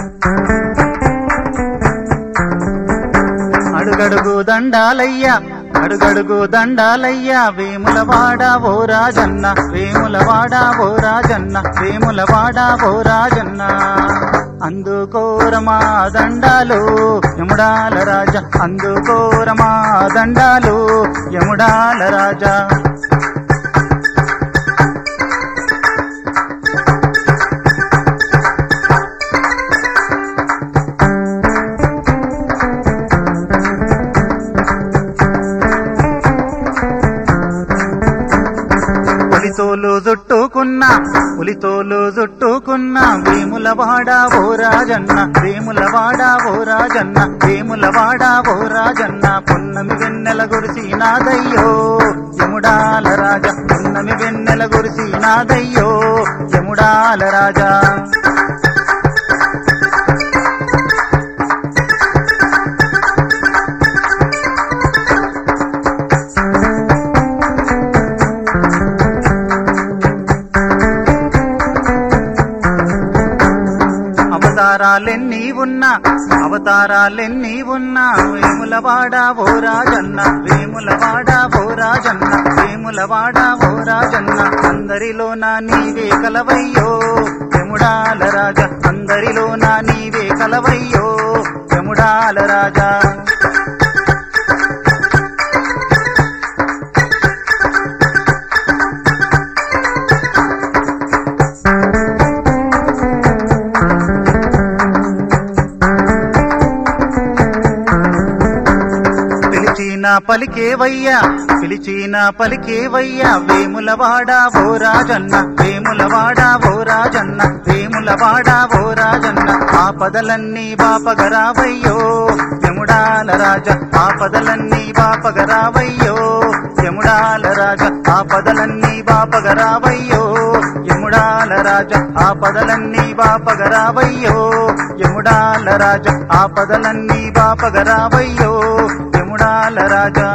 అడుగడుగు దండాలయ్యా అడుగడుగు దండాలయ్యా వేములవాడ ఓ రాజన్న వేములవాడ ఓ రాజన్న వేములవాడ ఓ రాజన్న అందుకోరమా దండాలు యముడాల రాజా అందుకోరమా దండాలు యముడాల రాజా పులితోలు జుట్టుకున్న వేములవాడ ఓ రాజన్న వేములవాడ ఓ రాజన్న వేములవాడ ఓ రాజన్న పున్నమి వెన్నెల గురిసినాదయ్యో యముడాల రాజా పున్నమి వెన్నెల గురిసినాదయ్యో యముడాల రాజా అవతారాలెన్ని ఉన్నా వేములవాడ ఓ రాజన్న వేములవాడ ఓ రాజన్న వేములవాడ ఓ రాజన్న అందరిలోన నీవే కలవయ్యో యముడాల రాజా అందరిలోన నీవే కలవయ్యో యముడాల రాజా పిలిచిన పలికేవయ్యా వేములవాడ ఓ రాజన్న వేములవాడ ఓ రాజన్న వేములవాడ ఓ రాజన్న ఆపదలన్నీ బాపగరావయ్యో యముడాల రాజా ఆపదలన్నీ బాపగరావయ్యో యముడాల రాజా ఆపదలన్నీ బాపగరావయ్యో యముడాల రాజా ఆపదలన్నీ బాపగరావయ్యో యముడాల రాజా ఆపదలన్నీ బాపగరావయ్యో యముడాల రాజా